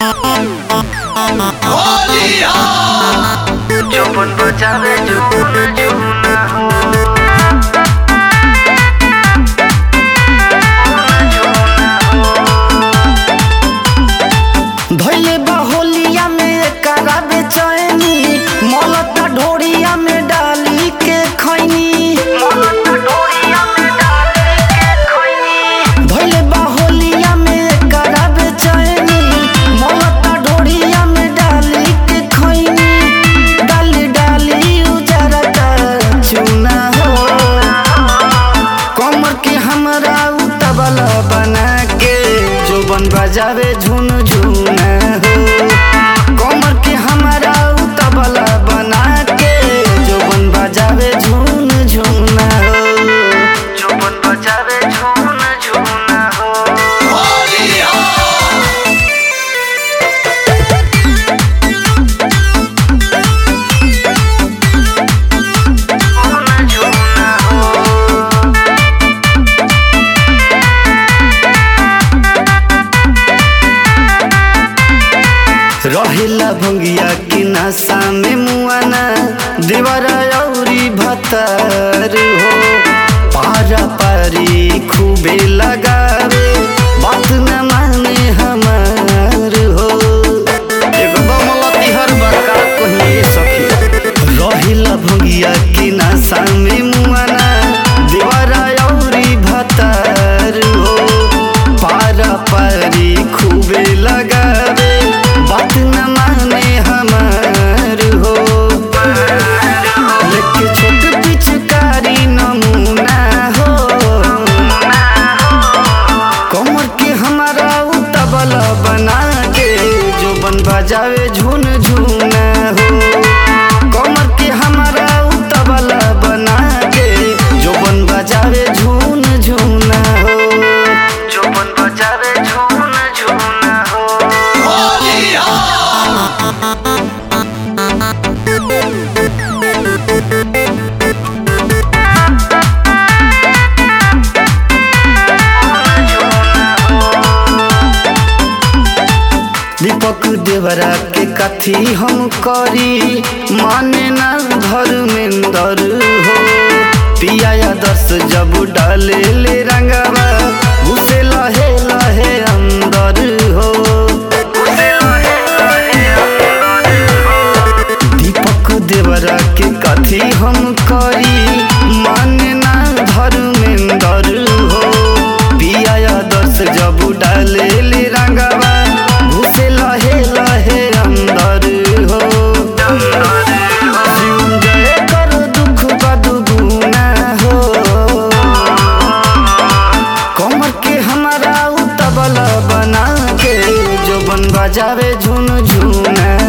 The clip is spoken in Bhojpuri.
चौपन बजावे झूना झूना हो धइले बा होलिया में कराबे चैनी मलता ढोरिया में डाली के खैनी धइले बा होलिया में कराबे चैनी मलता ढोरिया में डाली के खैनी डाली डाली उजरा का चूना हो कमर के हमरा उतबला बना के जोबन बजावे झुन झुना हो कमर के हमारा उतबला बना के जोबन बजावे झुन झुना हो चौपन बजावे झूना झूना हो झूना झूना हो रहेला भंगिया की नशा में मुआना दीवारा औरी भतर हो पारा पारी खूबे लगावे बात न माने हमार हो एगो बमलती हर बड़का कहीं सखी रहेला भंगिया की नशा में मुआना दीवारा औरी भतर हो पारा पारी खूबे लगावे बात न माने हमार हो लेके छोट पिचकारी नमूना हो कमर के हमारा उतबला बना के जोबन बजावे झुन झुना हो कमर के हमारा उतबला बना के जोबन बजावे झुन झुना हो चौपन बजावे झूना झूना हो दीपक देवरा के कथी हम करी माने ना धर्मेंद्र हो पिया दस जब डाले ले रंगवा घुसे लहे लहे अंदर हो दीपक देवरा के कथी हम करी माने ना धर्मेंद्र हो पिया दस जब डाले ले रंगवा घुसे लहे लहे अंदर हो जीवन जय कर दुख बदुगुना हो कमर के हमारा उतबला बना के जोबन बजावे झुन झुना